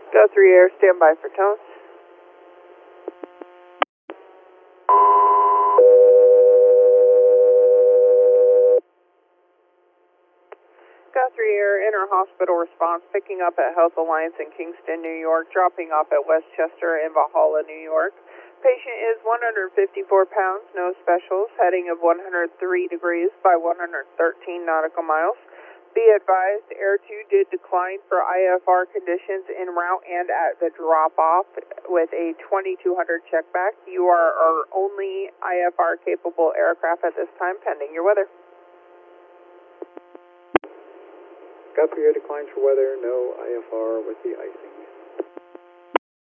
Go 3 Air, stand by for tones. Go 3 Air, inter-hospital response, picking up at Health Alliance in Kingston, New York, dropping off at Westchester in Valhalla, New York. Patient is 154 pounds, no specials, heading of 103 degrees by 113 nautical miles. Be advised, Air 2 did decline for IFR conditions en route and at the drop-off with a 2200 checkback. You are our only IFR-capable aircraft at this time, pending your weather. Got 3 Air declines for weather, no IFR with the icing.